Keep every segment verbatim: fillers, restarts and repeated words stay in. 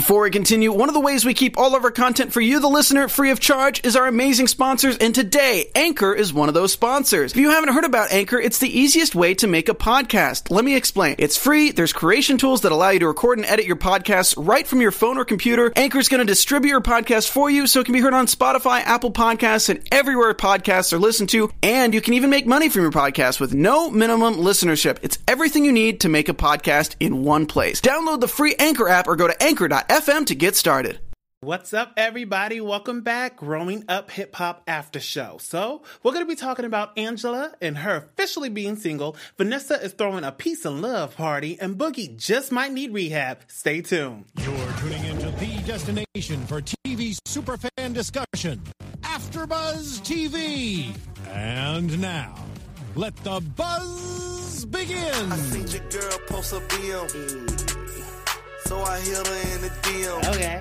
Before we continue, one of the ways we keep all of our content for you, the listener, free of charge is our amazing sponsors, and today, Anchor is one of those sponsors. If you haven't heard about Anchor, it's the easiest way to make a podcast. Let me explain. It's free, there's creation tools that allow you to record and edit your podcasts right from your phone or computer. Anchor's going to distribute your podcast for you so it can be heard on Spotify, Apple Podcasts, and everywhere podcasts are listened to, and you can even make money from your podcast with no minimum listenership. It's everything you need to make a podcast in one place. Download the free Anchor app or go to anchor dot f m to get started. What's up, everybody? Welcome back, Growing Up Hip Hop After Show. So, we're going to be talking about Angela and her officially being single. Vanessa is throwing a peace and love party, and Boogie just might need rehab. Stay tuned. You're tuning into the destination for T V superfan discussion, AfterBuzz T V. And now, let the buzz begin. I seen your girl post a B M, so I hit her in the D M. Okay.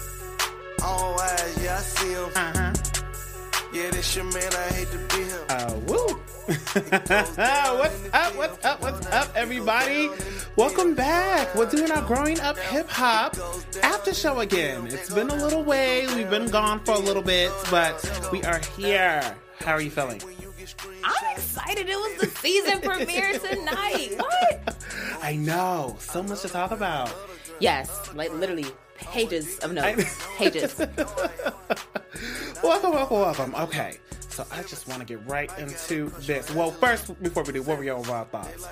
All eyes, yeah, I see him. Uh-huh. Yeah, this your man, I hate to be him. Uh, woo. What's up, what's up, what's up, everybody? Welcome back. We're doing our Growing Up Hip Hop After Show again. It's been a little way. We've been gone for a little bit, but we are here. How are you feeling? I'm excited. It was the season premiere tonight. What? I know. So much to talk about. Yes, like literally pages of notes. Pages. Welcome, welcome, welcome. Okay, so I just want to get right into this. Well, first, before we do, what were your overall thoughts?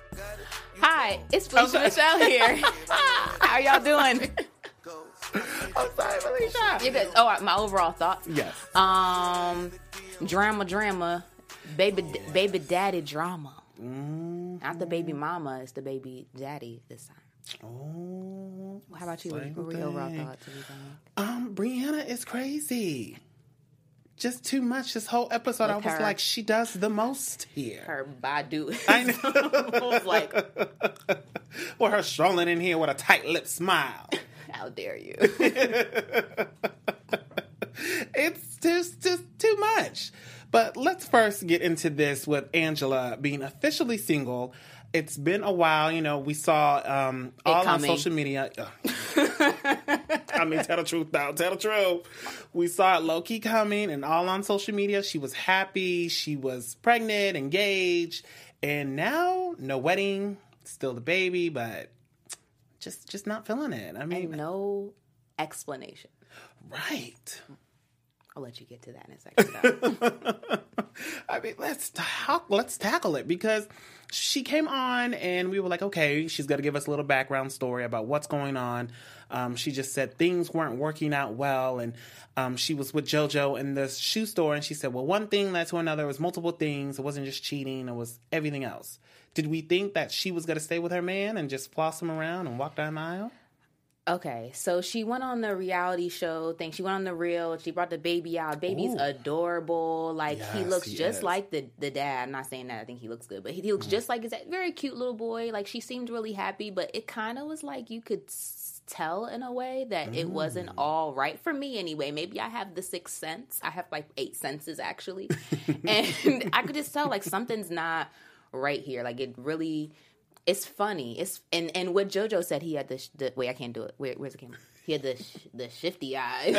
Hi, it's Felicia Okay. Michelle here. How y'all doing? I'm sorry, Felicia. You good? Oh, my overall thoughts. Yes. Um, drama, drama, baby, baby, daddy, drama. Mm-hmm. Not the baby mama. It's the baby daddy this time. Oh. How about you? Same What were your overall thing. thoughts? What do you think? Um, Brianna is crazy. Just too much. This whole episode, With I was her- like, she does the most here. Her Badu. I know. I was like, Or her strolling in here with a tight lip smile. how dare you? It's just, just too much. But let's first get into this with Angela being officially single. It's been a while, you know, we saw um, all coming. on social media. I mean, tell the truth now, tell the truth. We saw it low-key coming and all on social media. She was happy, she was pregnant, engaged, and now no wedding, still the baby, but just just not feeling it. I mean, And no explanation. right. I'll let you get to that in a second. though. I mean, let's talk, let's tackle it, because she came on and we were like, okay, she's got to give us a little background story about what's going on. Um, she just said things weren't working out well, and um, she was with JoJo in the shoe store, and she said, well, one thing led to another. It was multiple things. It wasn't just cheating. It was everything else. Did we think that she was going to stay with her man and just floss him around and walk down the aisle? Okay, so she went on the reality show thing. She went on the Real. She brought the baby out. Baby's Ooh. adorable. Like, he Yes, looks he just is. like the, the dad. I'm not saying that. I think he looks good. But he, he looks Mm. just like his dad. Very cute little boy. Like, she seemed really happy. But it kind of was like you could s- tell in a way that it wasn't Mm. all right for me anyway. Maybe I have the sixth sense. I have like eight senses, actually. And I could just tell, like, something's not right here. Like, it really... It's funny. It's and, and what JoJo said, he had the, sh- the wait. I can't do it. Where, where's the camera? He had the sh- the shifty eyes.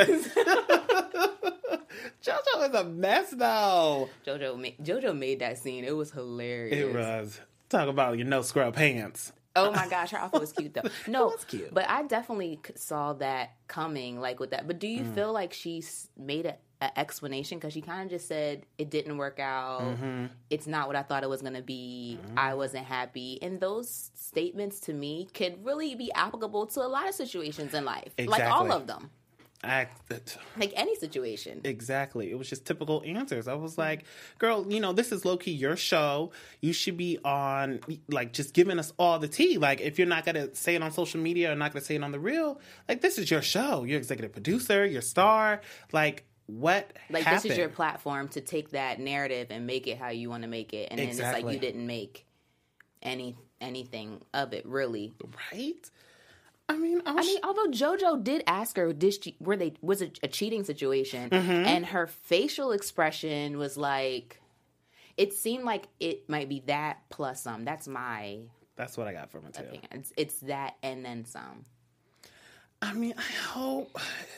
JoJo is a mess, though. JoJo made JoJo made that scene. It was hilarious. It was. Talk about your no scrub pants. Oh my gosh, her outfit was cute though. No, It was cute. but I definitely c- saw that coming, like with that. But do you Mm. feel like she s- made a, a explanation, because she kind of just said it didn't work out. Mm-hmm. It's not what I thought it was gonna be. I wasn't happy, and those statements to me could really be applicable to a lot of situations in life, like all Exactly. of them, I, like any situation. exactly. It was just typical answers. I was like, girl, you know, this is low-key your show. You should be on, like, just giving us all the tea. Like, if you're not going to say it on social media or not going to say it on the Real, like, this is your show. You're executive producer, your star. Like, what Like, happened? this is your platform to take that narrative and make it how you want to make it, and then it's Exactly. like you didn't make any anything of it, really. Right? I mean, I, I was, mean, although JoJo did ask her, did she, were they was it a cheating situation, Mm-hmm. and her facial expression was like, it seemed like it might be that plus some. That's my that's what I got from it, too. opinion. It's, it's that and then some. I mean, I hope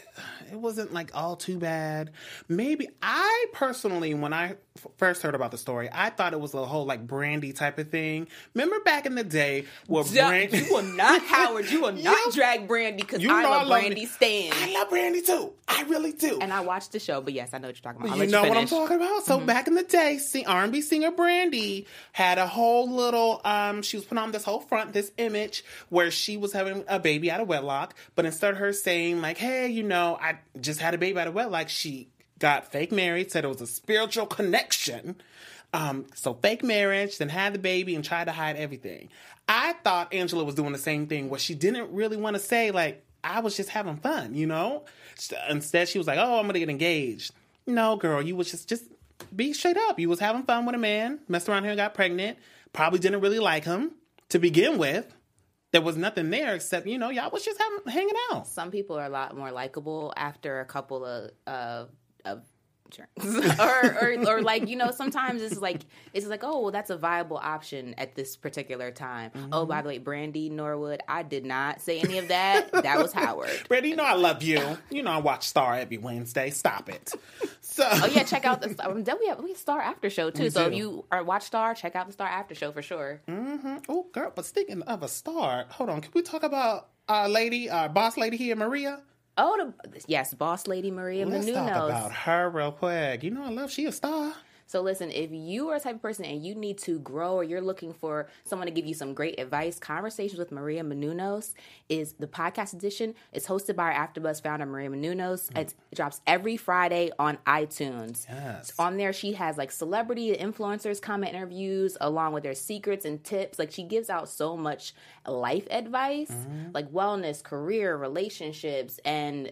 it wasn't like all too bad. Maybe I personally, when I f- first heard about the story, I thought it was a whole like Brandy type of thing. Remember back in the day where Brandy, You will not, Howard. You will not You- drag Brandy because you I'm know I a love Brandy it. stan. I love Brandy too. I really do. And I watched the show, but yes, I know what you're talking about. I'll You let know you what I'm finish. talking about? So back in the day, sing, R and B singer Brandy had a whole little, um, she was putting on this whole front, this image where she was having a baby out of wedlock, but instead of her saying like, hey, you know, I just had a baby out of wedlock, she got fake married, said it was a spiritual connection. Um, so fake marriage, then had the baby and tried to hide everything. I thought Angela was doing the same thing where she didn't really want to say like, I was just having fun, you know? Instead, she was like, oh, I'm going to get engaged. No, girl, you was just, just be straight up. You was having fun with a man, messed around here and got pregnant, probably didn't really like him to begin with. There was nothing there except, you know, y'all was just having, hanging out. Some people are a lot more likable after a couple of uh, of drinks, or, or or like, you know, sometimes it's like it's like, oh, well, that's a viable option at this particular time. Mm-hmm. Oh, by the way, Brandy Norwood, I did not say any of that. That was Howard. Brandy, you know I love you. You know I watch Star every Wednesday. Stop it. So, oh yeah, check out the Star. Then we have we have Star After Show too. We so do. if you are watch Star, check out the Star After Show for sure. Mm-hmm. Oh, girl, but speaking of a star, hold on. Can we talk about our lady, our boss lady here, Maria? Oh, the, yes, Boss Lady Maria Let's Menounos. talk about her real quick. You know I love, she a star. So listen, if you are a type of person and you need to grow or you're looking for someone to give you some great advice, Conversations with Maria Menounos is the podcast edition. It's hosted by our AfterBuzz founder, Maria Menounos. Mm. It drops every Friday on iTunes. Yes. On there, she has like celebrity influencers come interviews along with their secrets and tips. Like she gives out so much life advice, mm-hmm. like wellness, career, relationships, and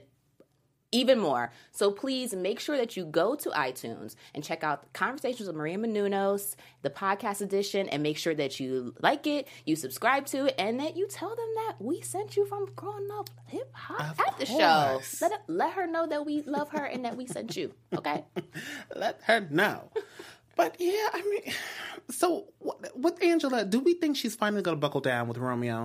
even more. So please make sure that you go to iTunes and check out Conversations with Maria Menounos, the podcast edition, and make sure that you like it, you subscribe to it, and that you tell them that we sent you from Growing Up Hip Hop at the show. Let, it, let her know that we love her and that we sent you. Okay? Let her know. But yeah, I mean, so with Angela, do we think she's finally going to buckle down with Romeo?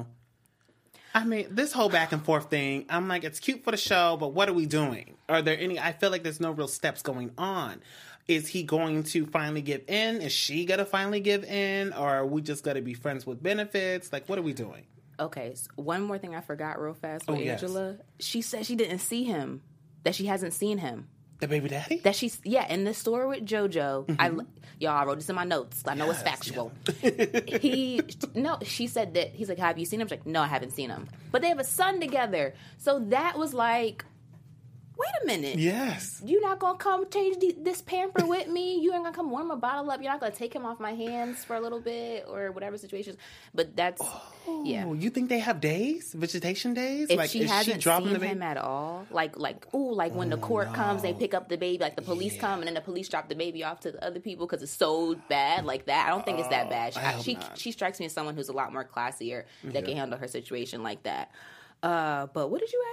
I mean, this whole back and forth thing, I'm like, it's cute for the show, but what are we doing? Are there any, I feel like there's no real steps going on. Is he going to finally give in? Is she going to finally give in? Or are we just going to be friends with benefits? Like, what are we doing? Okay, so one more thing I forgot real fast with oh, yes. Angela. She said she didn't see him, that she hasn't seen him. The baby daddy? That she's, yeah, in the store with JoJo. Mm-hmm. I, y'all, I wrote this in my notes. I know yes, it's factual. Yeah. he, no, she said that, he's like, have you seen him? She's like, no, I haven't seen him. But they have a son together. So that was like, wait a minute. Yes. You're not going to come change the, this pamper with me? You ain't going to come warm a bottle up? You're not going to take him off my hands for a little bit or whatever situation. But that's, oh, yeah. You think they have days? Visitation days? If like, she is hasn't she dropping seen the baby? him at all, like, like, ooh, like when oh, the court no. comes, they pick up the baby, like the police yeah. come, and then the police drop the baby off to the other people because it's so bad, like that. I don't think it's that bad. She, I she, not. she strikes me as someone who's a lot more classier that yeah. can handle her situation like that. Uh, but what did you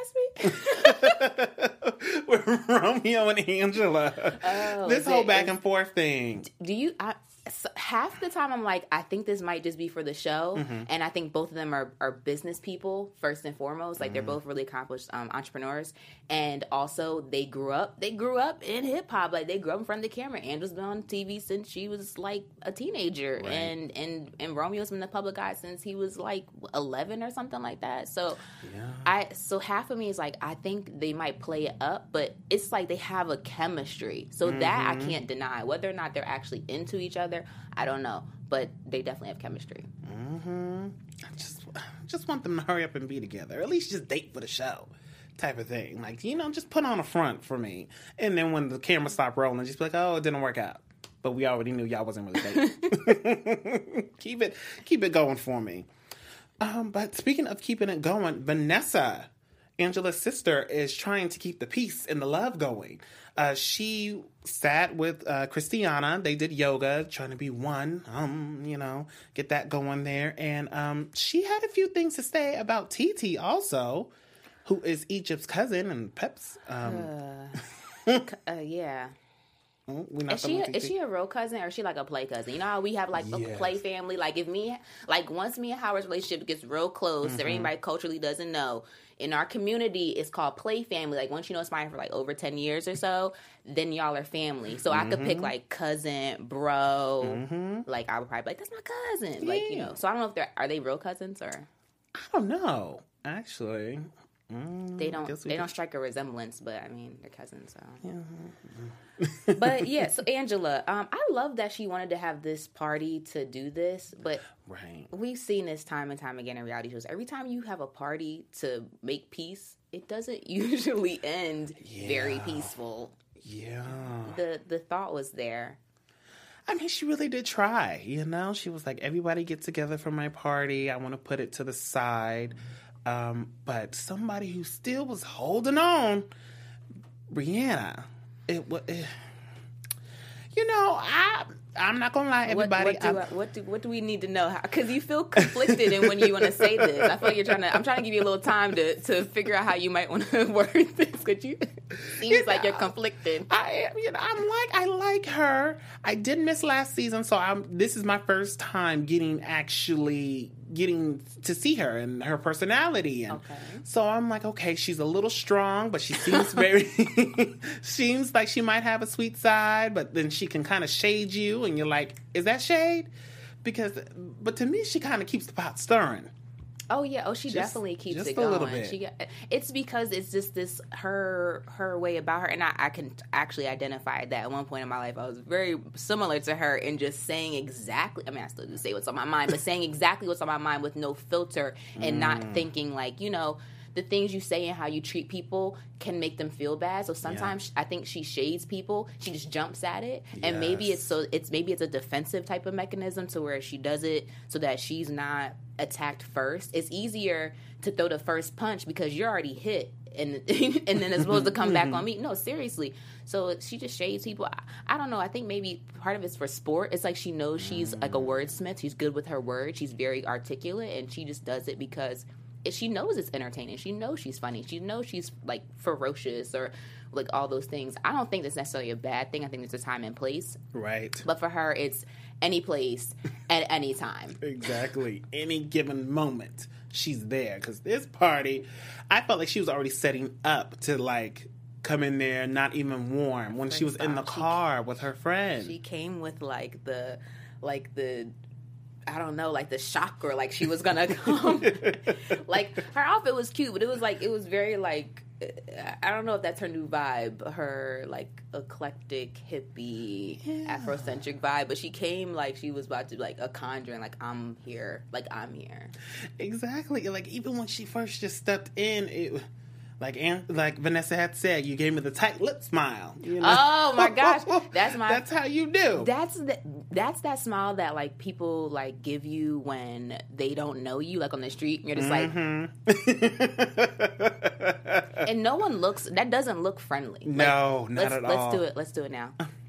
ask me? With Romeo and Angela. Oh, this whole it, back and forth thing. Do you? I, so half the time I'm like, I think this might just be for the show, mm-hmm. and I think both of them are, are business people first and foremost. Like mm-hmm. they're both really accomplished um, entrepreneurs, and also they grew up. They grew up in hip hop. Like they grew up in front of the camera. Angela's been on T V since she was like a teenager, right. and and and Romeo's been in the public eye since he was like eleven or something like that. So, yeah. I so half of me is like, I think they might play it up, but it's like they have a chemistry. So mm-hmm. that I can't deny. Whether or not they're actually into each other, I don't know, but they definitely have chemistry. Mm-hmm. I just, I just want them to hurry up and be together. Or at least just date for the show type of thing. Like, you know, just put on a front for me. And then when the camera stopped rolling, just be like, oh, it didn't work out. But we already knew y'all wasn't really dating. keep it, keep it going for me. Um, but speaking of keeping it going, Vanessa, Angela's sister, is trying to keep the peace and the love going. Uh, she sat with uh, Christiana. They did yoga, trying to be one, um, you know, get that going there. And um, she had a few things to say about Titi also, who is Egypt's cousin and Pep's. Um... uh, uh, yeah. Oh, we not Is she, the is she a real cousin or is she like a play cousin? You know how we have like the Yes. play family? Like if me, like once me and Howard's relationship gets real close, Mm-hmm. if anybody culturally doesn't know, in our community, it's called play family. Like once you know somebody for like over ten years or so, then y'all are family. So Mm-hmm. I could pick like cousin, bro. Mm-hmm. Like I would probably be like, that's my cousin. Like, you know, so I don't know if they're, are they real cousins or I don't know, actually. Mm, they don't, guess we they could- don't strike a resemblance, but I mean, they're cousins. So. But yeah, so Angela, um, I love that she wanted to have this party to do this, but Right. we've seen this time and time again in reality shows. Every time you have a party to make peace, it doesn't usually end very Yeah. peaceful. Yeah. The the thought was there. I mean, she really did try, you know? She was like, everybody get together for my party. I want to put it to the side. Um, but somebody who still was holding on, Brianna, it was, you know, I, I'm not going to lie, What, everybody. what, do, I'm- I, what do what do we need to know? Because you feel conflicted in when you want to say this. I feel like you're trying to. I'm trying to give you a little time to, to figure out how you might want to word this. Could you? Seems You like you're know, conflicted. I am, you know, I'm like, I like her. I did miss last season, so I'm. This is my first time getting actually getting to see her and her personality, and Okay. so I'm like, okay, she's a little strong, but she seems very, seems like she might have a sweet side, but then she can kind of shade you, and you're like, is that shade? Because, but to me, she kind of keeps the pot stirring. Oh yeah, oh she Just- definitely keeps just it a going. little bit. She got, it's because it's just this her her way about her, and I, I can actually identify that at one point in my life I was very similar to her in just saying exactly. I mean, I still do say what's on my mind, but saying exactly what's on my mind with no filter and Mm. not thinking like you know. The things you say and how you treat people can make them feel bad. So sometimes I think she shades people. She just jumps at it, and maybe Yes. it's so it's maybe it's a defensive type of mechanism to where she does it so that she's not attacked first. It's easier to throw the first punch because you're already hit, and and then it's supposed to come back on me. No, seriously. So she just shades people. I, I don't know. I think maybe part of it's for sport. It's like she knows she's like a wordsmith. She's good with her words. She's very articulate, and she just does it because. She knows it's entertaining. She knows she's funny. She knows she's like ferocious or like all those things. I don't think that's necessarily a bad thing. I think there's a time and place. Right. But for her, it's any place at any time. Exactly. Any given moment, she's there. Because this party, I felt like she was already setting up to like come in there not even warm when she was in the She- car with her friend. She came with like the, like the, I don't know, like the shock or like she was gonna come. Like her outfit was cute, but it was like it was very like I don't know if that's her new vibe, her like eclectic hippie Afrocentric vibe. But she came like she was about to like a conjuring, like I'm here, like I'm here. Exactly. Like even when she first just stepped in, it like Aunt, like Vanessa had said, you gave me the tight lip smile. You know? Oh my gosh, that's my. That's how you do. That's the, that's that smile that like people like give you when they don't know you, like on the street. And you're just like, and no one looks. That doesn't look friendly. Like, No, not let's, at let's all. do it. Let's do it now.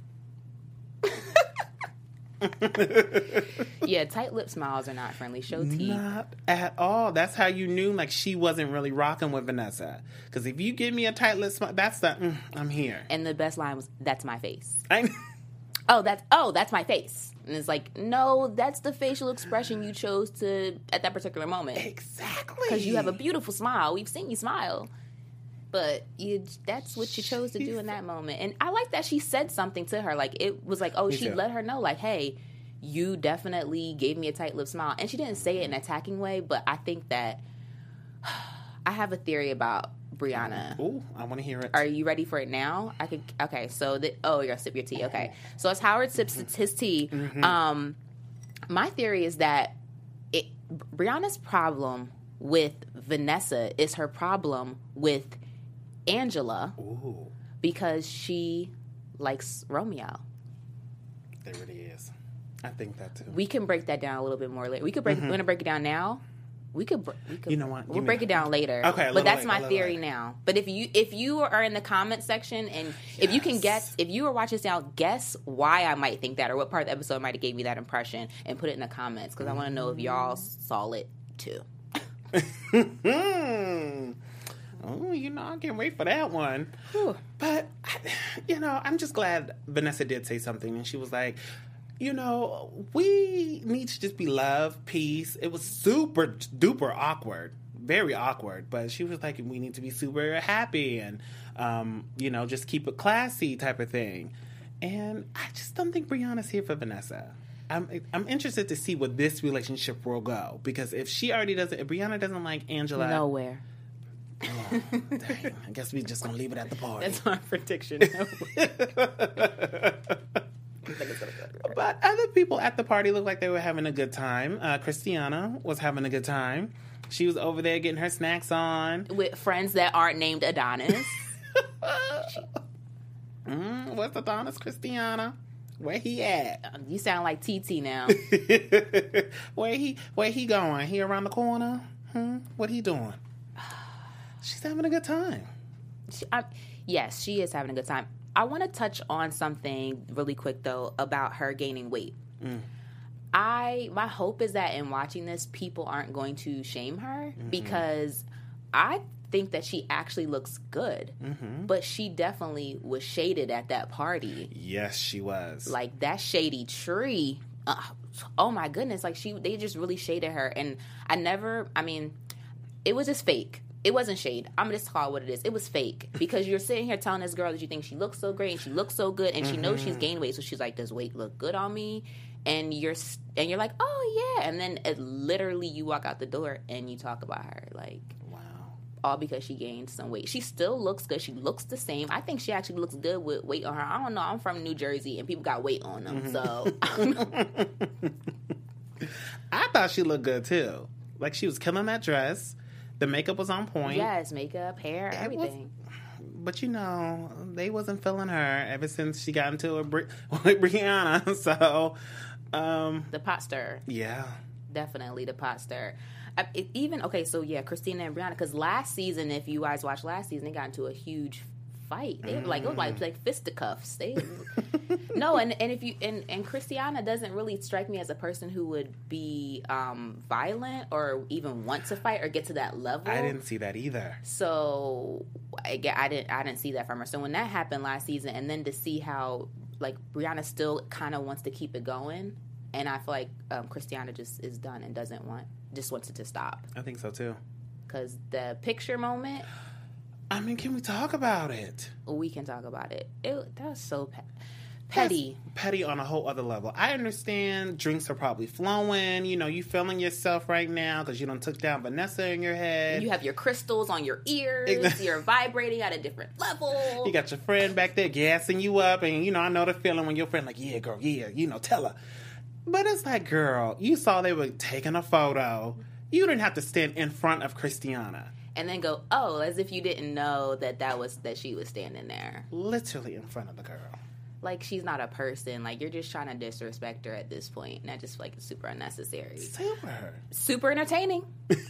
Yeah, tight lip smiles are not friendly. Show teeth. Not at all. That's how you knew like she wasn't really rocking with Vanessa. Because if you give me a tight lip smile, that's the mm, I'm here. And the best line was, "That's my face." I, Oh, that's oh, that's my face. And it's like, no, that's the facial expression you chose to at that particular moment. exactly. Because you have a beautiful smile. We've seen you smile. But you, that's what you chose to do in that moment. And I like that she said something to her. Like, it was like, oh, Me she too. let her know, like, hey, you definitely gave me a tight lip smile. And she didn't say it in an attacking way, but I think that I have a theory about Brianna. Ooh, I want to hear it. Are you ready for it now? I could. Okay, so the oh, you're gonna sip your tea. Okay, so as Howard sips his tea, um, my theory is that it, Brianna's problem with Vanessa is her problem with Angela Ooh, because she likes Romeo. there it is. I think that too. We can break that down a little bit more later. We could break. We're gonna break it down now. We could. br- We could You know what? We'll Give me break that. it down later. Okay, a but little that's later, a my little theory later. now. But if you if you are in the comment section and if you can Yes. guess, if you are watching this now, guess why I might think that or what part of the episode might have gave me that impression, and put it in the comments because I want to know if y'all saw it too. Hmm. Oh, you know, I can't wait for that one. Whew. But, you know, I'm just glad Vanessa did say something. And she was like, you know, we need to just be love, peace. It was super duper awkward. Very awkward. But she was like, we need to be super happy and, um, you know, just keep it classy type of thing. And I just don't think Brianna's here for Vanessa. I'm I'm interested to see where this relationship will go. Because if she already doesn't, if Brianna doesn't like Angela. Nowhere. Oh, dang. I guess we're just going to leave it at the party. That's our prediction. But other people at the party looked like they were having a good time. Uh, Christiana was having a good time. She was over there getting her snacks on. With friends that aren't named Adonis. mm, what's Adonis, Christiana? Where he at? You sound like T T now. where he Where he going? He around the corner? Hmm? What he doing? She's having a good time. She, I, yes, she is having a good time. I want to touch on something really quick, though, about her gaining weight. Mm. I my hope is that in watching this, people aren't going to shame her mm-hmm. because I think that she actually looks good. Mm-hmm. But she definitely was shaded at that party. Yes, she was. Like, that shady tree. Uh, oh, my goodness. Like, she they just really shaded her. And I never, I mean, it was just fake. It wasn't shade. I'm going to just call it what it is. It was fake. Because you're sitting here telling this girl that you think she looks so great and she looks so good and mm-hmm. she knows she's gained weight. So she's like, does weight look good on me? And you're and you're like, oh, yeah. And then it, literally you walk out the door and you talk about her. Like, wow. All because she gained some weight. She still looks good. She looks the same. I think she actually looks good with weight on her. I don't know. I'm from New Jersey and people got weight on them. Mm-hmm. So, I don't know. I thought she looked good, too. Like, she was killing that dress. The makeup was on point. Yes, makeup, hair, it everything. Was, but, you know, they wasn't feeling her ever since she got into it with Brianna. So, um... the pot stir. Yeah. Definitely the pot stir. I, it, even, okay, so, yeah, Christina and Brianna, because last season, if you guys watched last season, they got into a huge fight. They were like, it was like, like fisticuffs. They... No, and, and if you and, and Christiana doesn't really strike me as a person who would be um, violent or even want to fight or get to that level. I didn't see that either. So I, I didn't I didn't see that from her. So when that happened last season, and then to see how like Brianna still kind of wants to keep it going, and I feel like um, Christiana just is done and doesn't want just wants it to stop. I think so too. Because the picture moment. I mean, can we talk about it? We can talk about it. It that was so petty. Petty. That's petty on a whole other level. I understand drinks are probably flowing. You know, you feeling yourself right now because you done took down Vanessa in your head. You have your crystals on your ears. You're vibrating at a different level. You got your friend back there gassing you up. And, you know, I know the feeling when your friend like, yeah, girl, yeah, you know, tell her. But it's like, girl, you saw they were taking a photo. You didn't have to stand in front of Christiana. And then go, oh, as if you didn't know that that was that she was standing there. Literally in front of the girl. Like, she's not a person. Like, you're just trying to disrespect her at this point. And I just feel like it's super unnecessary. Super. Super entertaining.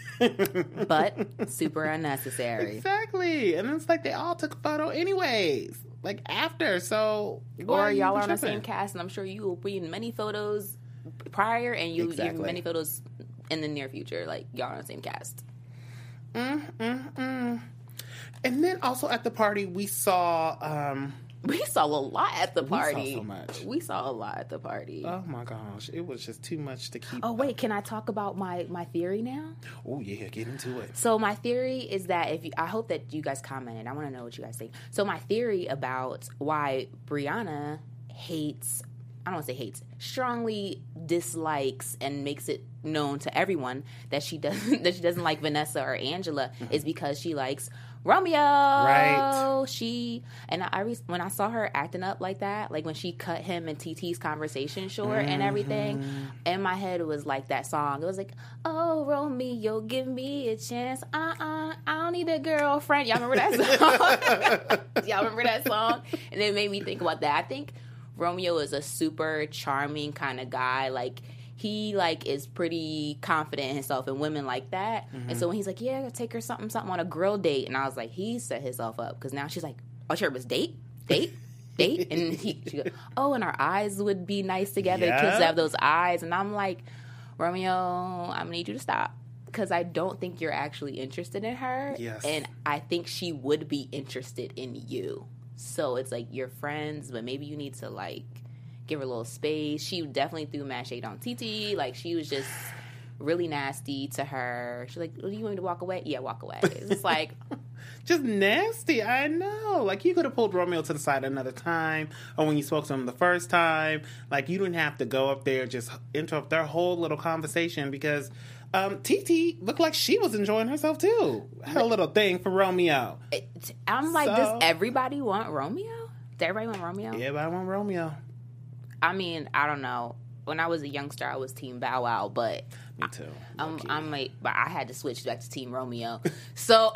But super unnecessary. Exactly. And it's like they all took a photo anyways. Like, after. So, or y'all are on the same cast. And I'm sure you will be in many photos prior. And you'll exactly. be in many photos in the near future. Like, y'all are on the same cast. Mm, mm, mm. And then also at the party, we saw... Um, We saw a lot at the party. We saw so much. We saw a lot at the party. Oh my gosh, it was just too much to keep. Oh wait, up. Can I talk about my, my theory now? Oh yeah, get into it. So my theory is that if you, I hope that you guys commented. I want to know what you guys think. So my theory about why Brianna hates, I don't want to say hates, strongly dislikes and makes it known to everyone that she doesn't that she doesn't like Vanessa or Angela mm-hmm. is because she likes Romeo. Right. She and I, I when I saw her acting up like that, like when she cut him and T T's conversation short mm-hmm. and everything, in my head it was like that song. It was like, oh Romeo, give me a chance. Uh uh, I don't need a girlfriend. Y'all remember that song? Y'all remember that song? And it made me think about that. I think Romeo is a super charming kind of guy. Like, he, like, is pretty confident in himself, and women like that. Mm-hmm. And so when he's like, yeah, take her something, something on a grill date. And I was like, he set himself up. Because now she's like, oh, sure, it was date? Date? Date? And he, she goes, oh, and our eyes would be nice together. Yeah. Kids have those eyes. And I'm like, Romeo, I'm going to need you to stop. because I don't think you're actually interested in her. Yes. And I think she would be interested in you. So it's like you're friends, but maybe you need to like give her a little space. She definitely threw mad shade on Titi. Like she was just really nasty to her. She's like, oh, you want me to walk away? Yeah, walk away. It's like... Just nasty, I know. Like, you could have pulled Romeo to the side another time, or when you spoke to him the first time. Like, you didn't have to go up there, just interrupt their whole little conversation, because um, Titi looked like she was enjoying herself, too. Had a little thing for Romeo. It, I'm like, So- does everybody want Romeo? Does everybody want Romeo? Yeah, but I want Romeo. I mean, I don't know. When I was a youngster, I was Team Bow Wow, but... Me too. I'm, Low-key. I'm a, but I had to switch back to Team Romeo. So...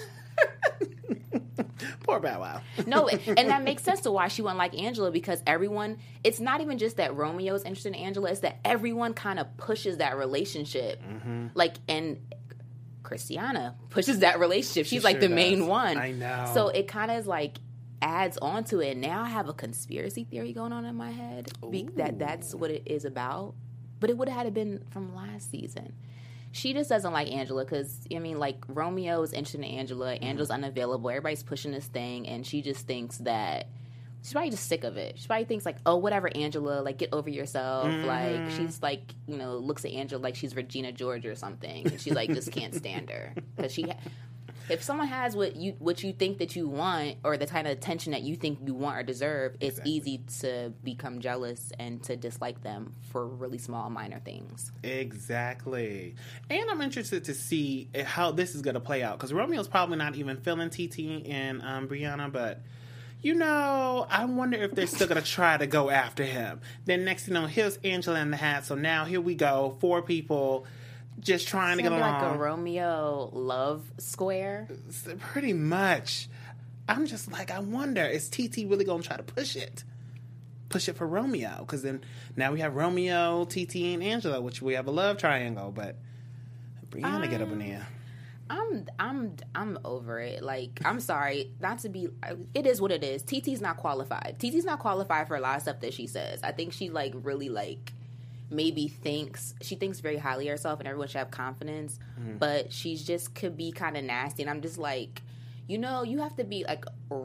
Poor Bow Wow. No, and that makes sense to why she wouldn't like Angela, because everyone, it's not even just that Romeo's interested in Angela, it's that everyone kind of pushes that relationship. Mm-hmm. Like, and Christiana pushes that relationship. She's She like sure the main does. one. I know. So it kind of is like adds on to it. Now I have a conspiracy theory going on in my head be, that that's what it is about. But it would have had to been from last season. She just doesn't like Angela because, I mean, like, Romeo is interested in Angela. Mm-hmm. Angela's unavailable. Everybody's pushing this thing, and she just thinks that she's probably just sick of it. She probably thinks, like, oh, whatever, Angela, like, get over yourself. Mm-hmm. Like, she's, like, you know, looks at Angela like she's Regina George or something. And she, like, just can't stand her. Because she... Ha- if someone has what you what you think that you want, or the kind of attention that you think you want or deserve, it's Exactly. easy to become jealous and to dislike them for really small, minor things. Exactly. And I'm interested to see how this is going to play out, because Romeo's probably not even feeling T T and um, Brianna, but, you know, I wonder if they're still going to try to go after him. Then next thing you know, here's Angela in the hat, so now here we go, four people just trying to It's get gonna be along. like a Romeo love square. Pretty much. I'm just like, I wonder, is T T really going to try to push it? Push it for Romeo? Because then now we have Romeo, T T, and Angela, which we have a love triangle, but Brianna get up in there. I'm I'm I'm over it. Like, I'm sorry, not to be. It is what it is. T T's not qualified. T T's not qualified for a lot of stuff that she says. I think she like really like maybe thinks she thinks very highly of herself, and everyone should have confidence. Mm-hmm. But she's just could be kind of nasty, and I'm just like, you know, you have to be like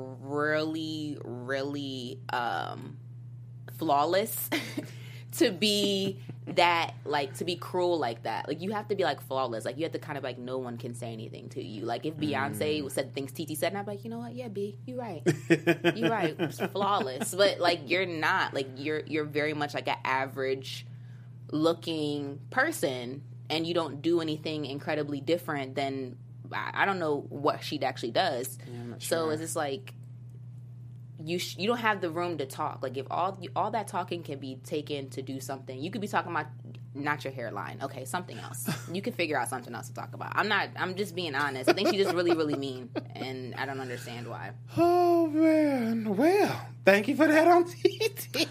really, really um, flawless to be that, like, to be cruel like that. Like, you have to be, like, flawless. Like, you have to kind of, like, no one can say anything to you. Like, if Beyonce mm. said things T T said, and I'm like, you know what? Yeah, B, you're right. You're right. It's flawless. But, like, you're not. Like, you're you're very much, like, an average-looking person, and you don't do anything incredibly different than, I, I don't know what she actually does. Yeah, I'm not so sure. it's just, like, you sh- you don't have the room to talk. Like, if all all that talking can be taken to do something, you could be talking about not your hairline. Okay, something else. You can figure out something else to talk about. I'm not. I'm just being honest. I think she's just really, really mean, and I don't understand why. Oh man. Well, thank you for that on T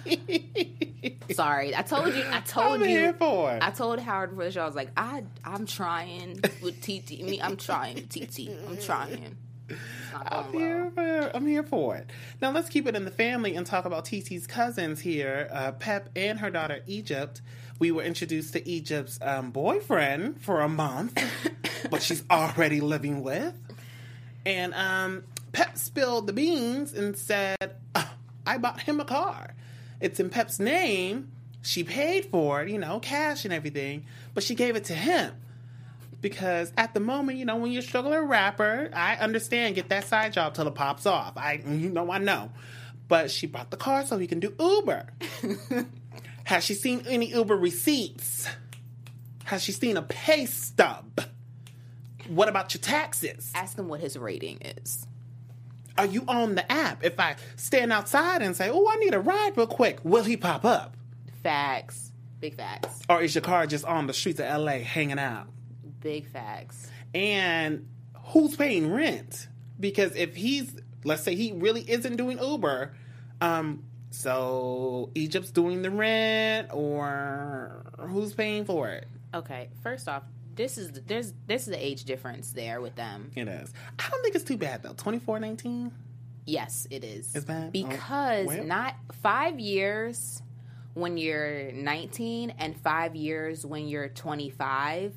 T. Sorry, I told you. I told I'm you. here for it. I told Howard for the show. I was like, I I'm trying with T T. Me, I'm trying with T T. I'm trying. I'm here, for, I'm here for it. Now let's keep it in the family and talk about T T's cousins here, uh, Pep and her daughter Egypt. We were introduced to Egypt's um, boyfriend for a month, but she's already living with. And um, Pep spilled the beans and said, oh, I bought him a car. It's in Pep's name. She paid for it, you know, cash and everything, but she gave it to him. Because at the moment, you know, when you're a struggling rapper, I understand, get that side job till it pops off. I, you know, I know. But she bought the car so he can do Uber. Has she seen any Uber receipts? Has she seen a pay stub? What about your taxes? Ask him what his rating is. Are you on the app? If I stand outside and say, oh, I need a ride real quick, will he pop up? Facts. Big facts. Or is your car just on the streets of L A hanging out? Big facts. And who's paying rent? Because if he's, let's say he really isn't doing Uber, um, so Egypt's doing the rent, or who's paying for it? Okay, first off, this is there's this is the age difference there with them. It is. I don't think it's too bad though. twenty-four, nineteen Yes, it is. It's bad? Because Oh, well. not five years when you're nineteen and five years when you're twenty-five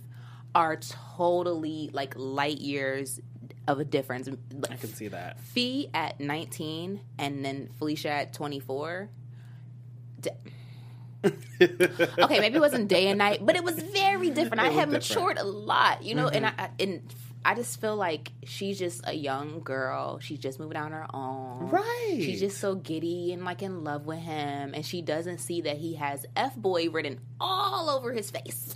are totally like light years of a difference. I can see that. Fee at nineteen and then Felicia at twenty-four. D- okay, maybe it wasn't day and night, but it was very different. It I was had different. matured a lot, you know, Mm-hmm. and I and I just feel like she's just a young girl. She's just moving on her own. Right. She's just so giddy and like in love with him, and she doesn't see that he has F-boy written all over his face.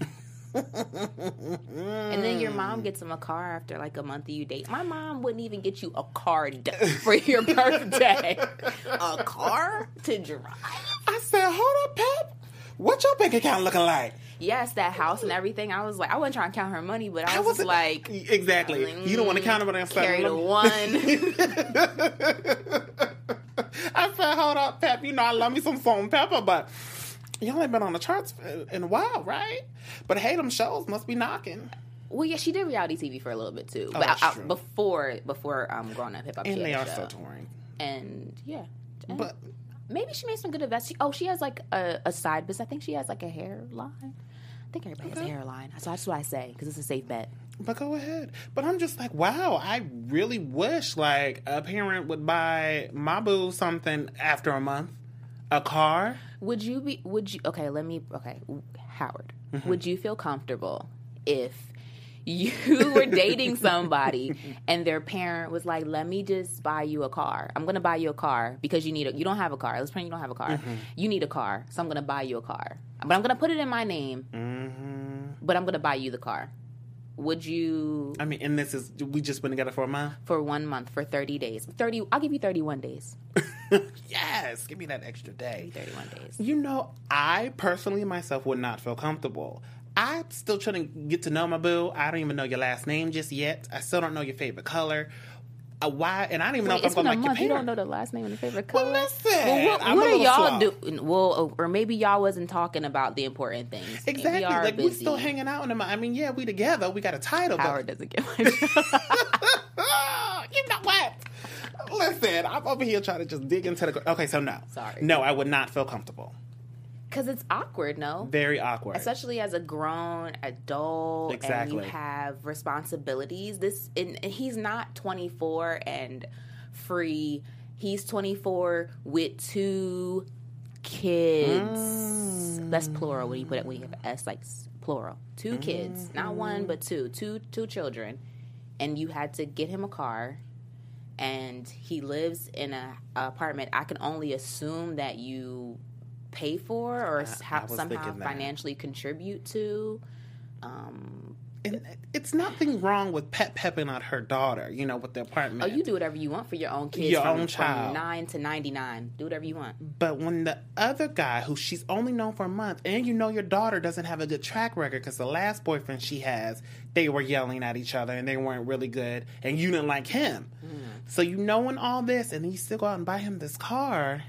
And then your mom gets him a car after like a month of you date. My mom wouldn't even get you a card for your birthday. A car to drive. I said, hold up, Pep. What's your bank account looking like? Yes, that house and everything. I was like, I wasn't trying to count her money, but I was, I wasn't- like, exactly. like, You don't want to count it, but I'm carry the one. I said, hold up, Pep. You know I love me some salt and pepper, but you only been on the charts in a while, right? But hey, them shows must be knocking. Well, yeah, she did reality T V for a little bit too, Oh, but that's I, I, true. before before um, Growing Up Hip Hop, she And had they a are show. still touring. And yeah, and But maybe she made some good investments. Oh, she has like a, a side business. I think she has like a hairline. I think everybody has a hairline, so that's what I say because it's a safe bet. But go ahead. But I'm just like, wow, I really wish like a parent would buy my boo something after a month. A car. Would you be? Would you? Okay, let me. Okay, Howard. Mm-hmm. Would you feel comfortable if you were dating somebody and their parent was like, "Let me just buy you a car. I'm going to buy you a car because you need a. You don't have a car. Let's pretend you don't have a car. Mm-hmm. You need a car, so I'm going to buy you a car. But I'm going to put it in my name. Mm-hmm. But I'm going to buy you the car. Would you I mean, and this is we just been together for a month. for one month for thirty days? Thirty. I'll give you thirty-one days. Yes, give me that extra day. Thirty-one days. You know, I personally myself would not feel comfortable. I'm still trying to get to know my boo. I don't even know your last name just yet. I still don't know your favorite color. Uh, why? And I don't even know Wait, if it's I'm been going a to like month. your You don't parent. know the last name and the favorite Well, color. listen, Well, what, I'm what a are little y'all slow. doing? Well, or maybe y'all wasn't talking about the important things. Maybe Exactly. y'all are Like, we busy. still hanging out in the. I mean, yeah, we together. We got a title. Howard But, doesn't get my job. you know what? Listen, I'm over here trying to just dig into the. Okay, so no. Sorry. No, I would not feel comfortable. Because it's awkward, no? Very awkward. Especially as a grown adult Exactly. and you have responsibilities. This and, and he's not twenty-four and free. He's twenty-four with two kids. Mm. That's plural when you put it when you have S like s- plural. Two kids, Mm-hmm. not one but two. Two two children. And you had to get him a car. And he lives in a, a apartment. I can only assume that you pay for or s- I ha- was somehow thinking that. financially contribute to. Um, And it's nothing wrong with Pep pepping out her daughter, you know, with the apartment. oh, you do whatever you want for your own kids. Your from, own child. from nine to ninety-nine. Do whatever you want. But when the other guy, who she's only known for a month, and you know your daughter doesn't have a good track record because the last boyfriend she has, they were yelling at each other and they weren't really good, and you didn't like him. Mm. So you knowing all this, and then you still go out and buy him this car.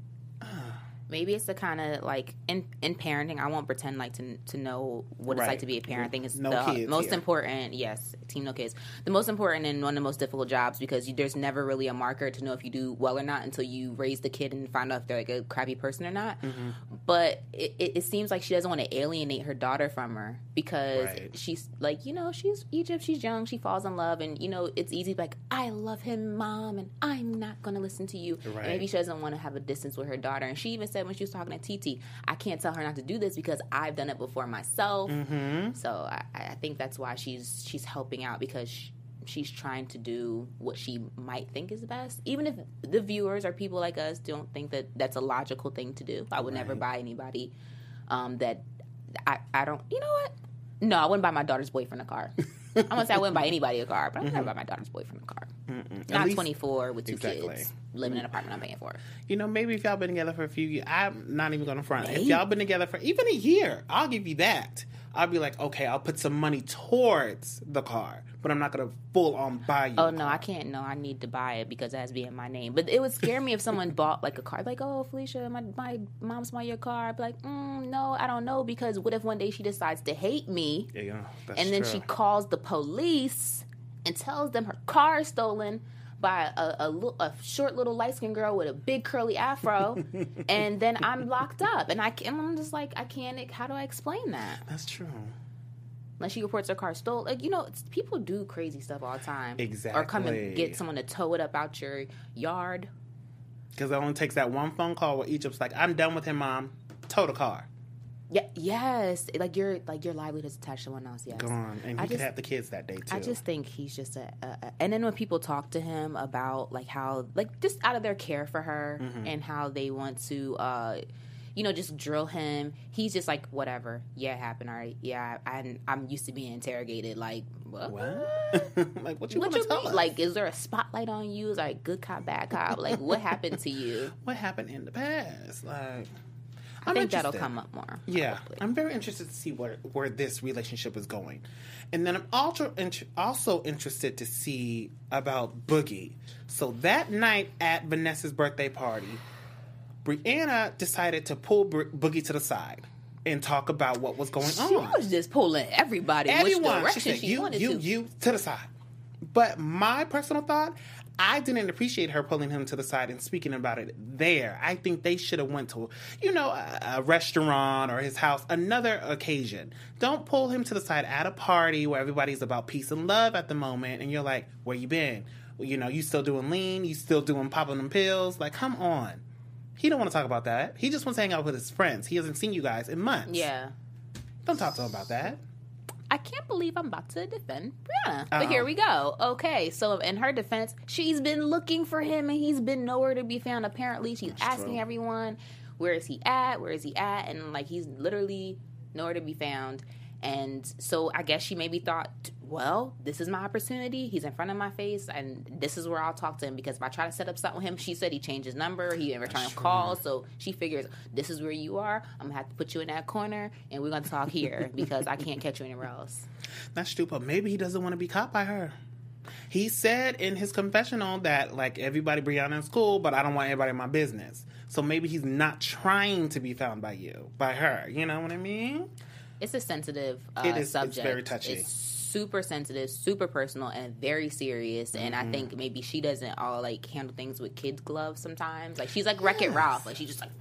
Maybe it's the kind of like in in parenting. I won't pretend like to to know what it's Right. like to be a parent. I think it's No the kids most here. important. Yes, team no kids. The most important and one of the most difficult jobs because you, there's never really a marker to know if you do well or not until you raise the kid and find out if they're like a crappy person or not. Mm-hmm. But it, it, it seems like she doesn't want to alienate her daughter from her because Right. she's like, you know, she's Egypt. She's young. She falls in love, and you know, it's easy to be like, I love him, mom, and I'm not going to listen to you. And Right. maybe she doesn't want to have a distance with her daughter. And she even said when she was talking to T T, I can't tell her not to do this because I've done it before myself. Mm-hmm. So I, I think that's why she's she's helping out because she, she's trying to do what she might think is best. Even if the viewers or people like us don't think that that's a logical thing to do. I would never buy anybody um, that I, I don't, you know what? No, I wouldn't buy my daughter's boyfriend a car. I'm going to say I wouldn't buy anybody a car, but I'm never buy my daughter's boyfriend a car. At Not least- twenty-four with two Exactly. kids living in an apartment I'm paying for. You know, maybe if y'all been together for a few years, I'm not even going to front. If Maybe. y'all been together for even a year, I'll give you that. I'll be like, okay, I'll put some money towards the car, but I'm not going to full on buy you. Oh a no, car. I can't. No, I need to buy it because it has to be in my name. But it would scare me if someone bought like a car, like, oh, Felicia, my my mom's buying your car. I'd be like, mm, no, I don't know, because what if one day she decides to hate me, Yeah, yeah, that's and then true. she calls the police and tells them her car is stolen by a, a, li- a short little light skinned girl with a big curly afro, and then I'm locked up, and I can, I'm just like, I can't. How do I explain that? That's true. Unless she reports her car stole. Like, you know, it's, people do crazy stuff all the time. Exactly. Or come and get someone to tow it up out your yard. Because it only takes that one phone call where Egypt's like, I'm done with him, Mom. Tow the car. Yeah, yes. Like your like your livelihood's attached to someone else, yes. Gone. And he I could just, have the kids that day, too. I just think he's just a, a, a... And then when people talk to him about, like, how... Like, just out of their care for her mm-hmm. and how they want to... Uh, you know, just drill him. He's just like, whatever. Yeah, it happened. All right. Yeah, I, I'm used to being interrogated. Like, what? What? Like, what you what want to you tell mean? us? Like, is there a spotlight on you? Is like good cop, bad cop? Like, what happened to you? What happened in the past? Like, I I'm think that'll interested. come up more. Yeah, probably. I'm very interested to see where where this relationship is going, and then I'm also int- also interested to see about Boogie. So that night at Vanessa's birthday party, Brianna decided to pull Bo- Boogie to the side and talk about what was going She on. was just pulling everybody Everyone, which she direction said, she, you, wanted you, to. you, to the side. But my personal thought, I didn't appreciate her pulling him to the side and speaking about it there. I think they should have went to, you know, a, a restaurant or his house, another occasion. Don't pull him to the side at a party where everybody's about peace and love at the moment, and you're like, where you been? Well, you know, you still doing lean? You still doing popping them pills? Like, come on. He don't want to talk about that. He just wants to hang out with his friends. He hasn't seen you guys in months. Yeah. Don't talk to him about that. I can't believe I'm about to defend Brianna. Uh-oh. But here we go. Okay, so in her defense, she's been looking for him and he's been nowhere to be found. Apparently, she's That's asking true. everyone, where is he at? Where is he at? And like, he's literally nowhere to be found. And so I guess she maybe thought, well, this is my opportunity. He's in front of my face, and this is where I'll talk to him, because if I try to set up something with him, she said he changed his number. He didn't return calls. So she figures, this is where you are. I'm going to have to put you in that corner, and we're going to talk here because I can't catch you anywhere else. That's stupid. Maybe he doesn't want to be caught by her. He said in his confessional that, like, everybody, Brianna, is cool, but I don't want everybody in my business. So maybe he's not trying to be found by you, by her. You know what I mean? It's a sensitive uh, It is- subject. it's very touchy. It's super sensitive, super personal, and very serious. And Mm-hmm. I think maybe she doesn't all like handle things with kids' gloves sometimes. Like she's like Wreck-It Ralph. Like she's just like.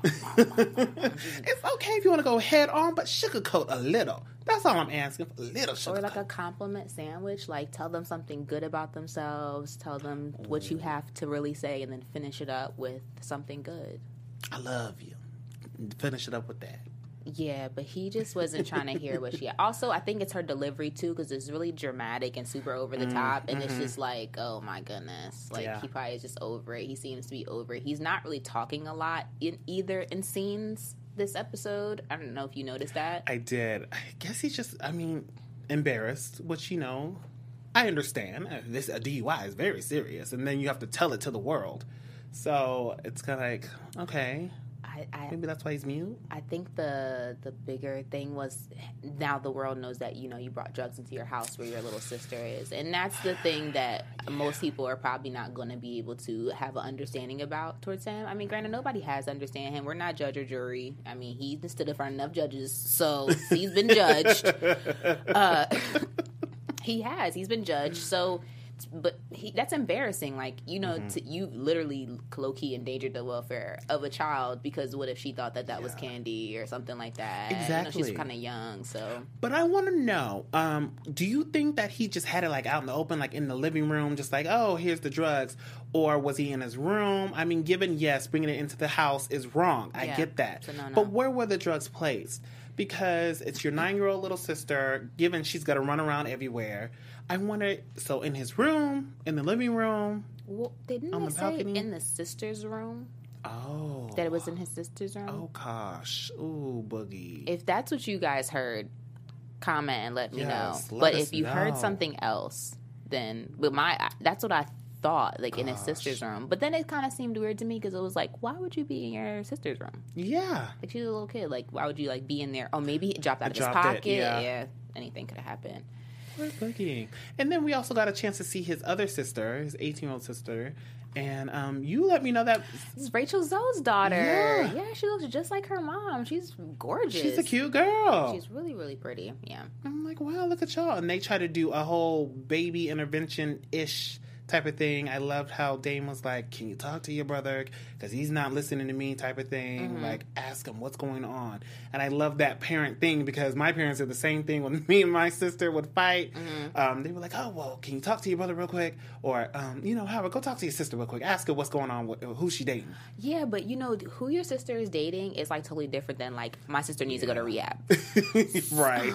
It's okay if you want to go head on, but sugarcoat a little. That's all I'm asking for. A little sugarcoat. Or like a compliment sandwich. Like tell them something good about themselves. Tell them what you have to really say, and then finish it up with something good. I love you. Finish it up with that. Yeah, but he just wasn't trying to hear what she... Also, I think it's her delivery, too, because it's really dramatic and super over the top, and it's just like, oh, my goodness. Like, Yeah. he probably is just over it. He seems to be over it. He's not really talking a lot in either in scenes this episode. I don't know if you noticed that. I did. I guess he's just, I mean, embarrassed, which, you know, I understand. Uh, This a D U I is very serious, and then you have to tell it to the world. So it's kind of like, okay, I, I, maybe that's why he's mute. I think the the bigger thing was now the world knows that, you know, you brought drugs into your house where your little sister is. And that's the thing that most people are probably not going to be able to have an understanding about towards him. I mean, granted, nobody has understand him. We're not judge or jury. I mean, he stood in front of enough judges, so he's been judged. Uh, he has. He's been judged. So... But he, that's embarrassing. Like, you know, Mm-hmm. to, you literally low-key endangered the welfare of a child because what if she thought that that was candy or something like that? Exactly. You know, she's kind of young, so. But I want to know, um, do you think that he just had it, like, out in the open, like, in the living room, just like, oh, here's the drugs? Or was he in his room? I mean, given, yes, bringing it into the house is wrong. I Yeah, get that. it's a no-no. But where were the drugs placed? Because it's your nine-year-old little sister, given she's got to run around everywhere. I wonder, so in his room, in the living room? Well, didn't On they the say balcony? in the sister's room Oh. that it was in his sister's room? Oh, gosh. Ooh, Boogie. If that's what you guys heard, comment and let me Yes, know. let But us if you know. heard something else, then, but my, that's what I thought, like in his sister's room. But then it kind of seemed weird to me because it was like, why would you be in your sister's room? Yeah. Like she's a little kid. Like why would you like be in there? Oh, maybe it dropped out I of his dropped it, pocket. yeah. yeah, anything could have happened. Where's Boogie? And then we also got a chance to see his other sister, his eighteen-year-old sister. And um, you let me know that This is Rachel Zoe's daughter. Yeah. Yeah, she looks just like her mom. She's gorgeous. she's a cute girl. She's really, really pretty. Yeah. I'm like, wow, look at y'all. And they try to do a whole baby intervention-ish type of thing. I loved how Dame was like, can you talk to your brother? Because he's not listening to me type of thing. Mm-hmm. Like, ask him what's going on. And I love that parent thing because my parents did the same thing when me and my sister would fight. Mm-hmm. Um, they were like, oh, well, can you talk to your brother real quick? Or, um, you know, Howard, go talk to your sister real quick. Ask her what's going on, with, who's she dating. Yeah, but you know, who your sister is dating is like totally different than like, my sister needs yeah. to go to rehab. Right.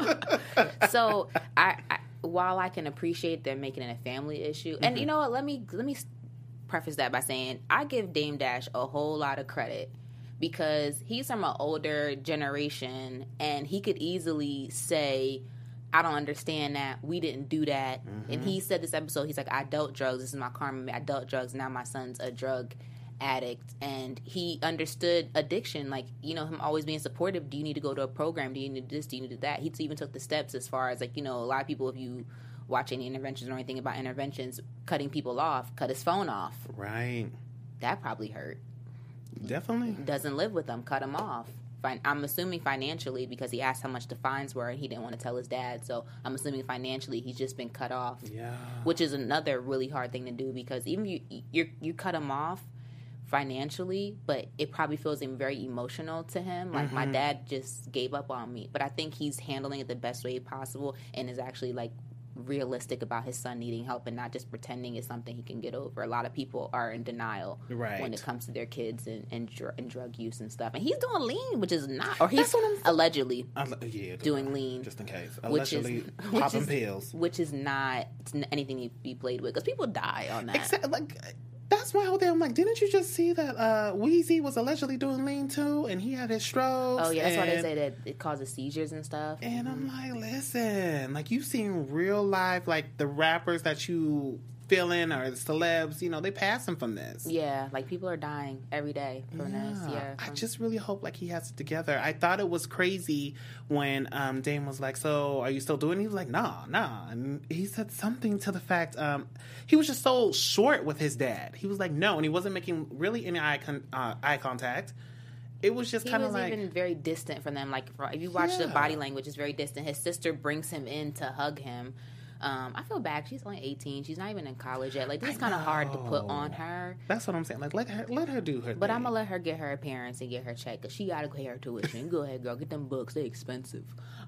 So, I... I while I can appreciate them making it a family issue, and mm-hmm. you know what, let me let me preface that by saying I give Dame Dash a whole lot of credit because he's from an older generation, and he could easily say, I don't understand that, we didn't do that. Mm-hmm. And he said this episode, he's like, I dealt drugs, this is my karma, I dealt drugs, now my son's a drug addict, and he understood addiction, like, you know, him always being supportive. Do you need to go to a program? Do you need this? Do you need that? He even took the steps as far as, like, you know, a lot of people, if you watch any interventions or anything about interventions, cutting people off, cut his phone off. Right. That probably hurt. Definitely. Doesn't live with him, cut him off. I'm assuming financially, because he asked how much the fines were and he didn't want to tell his dad, so I'm assuming financially he's just been cut off. Yeah. Which is another really hard thing to do, because even you you you cut him off financially, but it probably feels very emotional to him. Like, mm-hmm. my dad just gave up on me. But I think he's handling it the best way possible and is actually, like, realistic about his son needing help and not just pretending it's something he can get over. A lot of people are in denial right. when it comes to their kids and, and, dr- and drug use and stuff. And he's doing lean, which is not, or he's allegedly uh, yeah, doing lean. Just in case. Allegedly which is, popping which is, pills. Which is not anything to be played with, because people die on that. Except, like... That's my whole thing. I'm like, didn't you just see that uh, Weezy was allegedly doing lean too, and he had his strokes? Oh yeah, that's and, why they say that it causes seizures and stuff. And I'm like, listen, like, you've seen real life, like the rappers that you feeling or the celebs, you know, they passing from this. Yeah, like people are dying every day from yeah. this. Yeah, from... I just really hope like he has it together. I thought it was crazy when um, Dame was like, "So are you still doing it?" He was like, "Nah, nah," and he said something to the fact um, he was just so short with his dad. He was like, "No," and he wasn't making really any eye con- uh, eye contact. It was just kind of like... He was even very distant from them. Like, if you watch yeah. the body language, it's very distant. His sister brings him in to hug him. Um, I feel bad. She's only eighteen. She's not even in college yet. Like, this is kind of hard to put on her. That's what I'm saying. Like, let her let her do her But thing. I'm going to let her get her appearance and get her check, because she got to pay her tuition. Go ahead, girl. Get them books. They're expensive.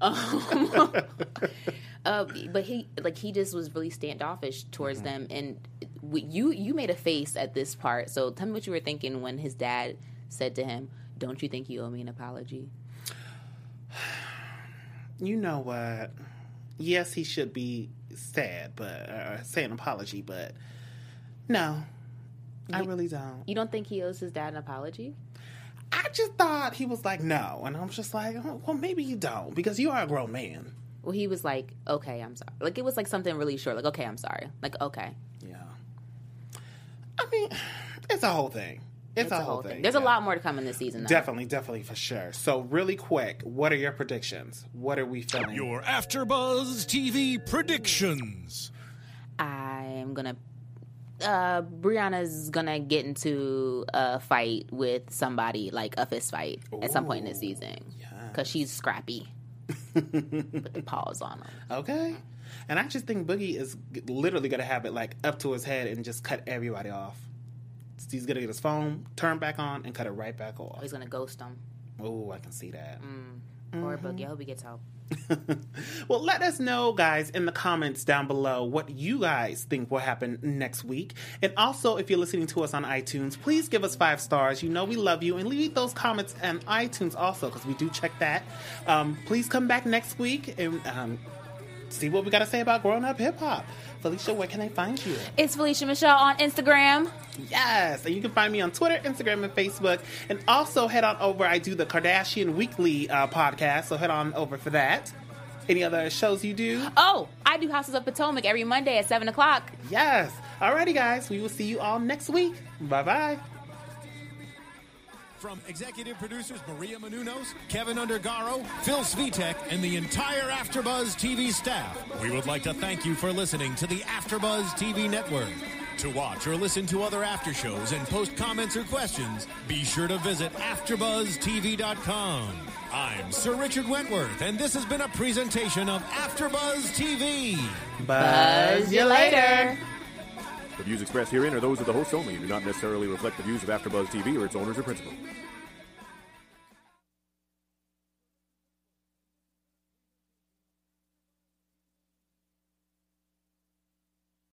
Um, uh, but he, like, he just was really standoffish towards mm-hmm. them. And we, you, you made a face at this part. So tell me what you were thinking when his dad said to him, "Don't you think you owe me an apology?" You know what? Yes, he should be sad, but uh, say an apology, but no, you, I really don't. You don't think he owes his dad an apology? I just thought he was like, no, and I was just like, oh, well, maybe you don't, because you are a grown man. Well, he was like, okay, I'm sorry. Like, it was like something really short, like, okay, I'm sorry. Like, okay. Yeah. I mean, it's a whole thing. It's, it's a, a whole thing. thing. There's yeah. a lot more to come in this season, though. Definitely, definitely, for sure. So, really quick, what are your predictions? What are we feeling? Your AfterBuzz T V predictions. I'm gonna. Uh, Brianna's gonna get into a fight with somebody, like a fist fight, Ooh, at some point in this season, because yes. she's scrappy. Put the paws on them. Okay. And I just think Boogie is literally gonna have it like up to his head and just cut everybody off. He's gonna get his phone, turn back on, and cut it right back off. Oh, he's gonna ghost him. Oh, I can see that. Mm. Poor mm-hmm. Boogie. I hope he gets help. Well, let us know, guys, in the comments down below what you guys think will happen next week. And also, if you're listening to us on iTunes, please give us five stars. You know we love you. And leave those comments on iTunes also, because we do check that. Um, please come back next week and um, see what we got to say about growing up hip-hop. Felicia, where can I find you? It's Felicia Michelle on Instagram. Yes, and you can find me on Twitter, Instagram, and Facebook. And also head on over. I do the Kardashian Weekly uh, podcast, so head on over for that. Any other shows you do? Oh, I do Houses of Potomac every Monday at seven o'clock. Yes. Alrighty, guys. We will see you all next week. Bye-bye. From executive producers Maria Menounos, Kevin Undergaro, Phil Svitek, and the entire AfterBuzz T V staff, we would like to thank you for listening to the AfterBuzz T V network. To watch or listen to other after shows and post comments or questions, be sure to visit after buzz t v dot com. I'm Sir Richard Wentworth, and this has been a presentation of AfterBuzz T V. Buzz you later. The views expressed herein are those of the hosts only and do not necessarily reflect the views of AfterBuzz T V or its owners or principals.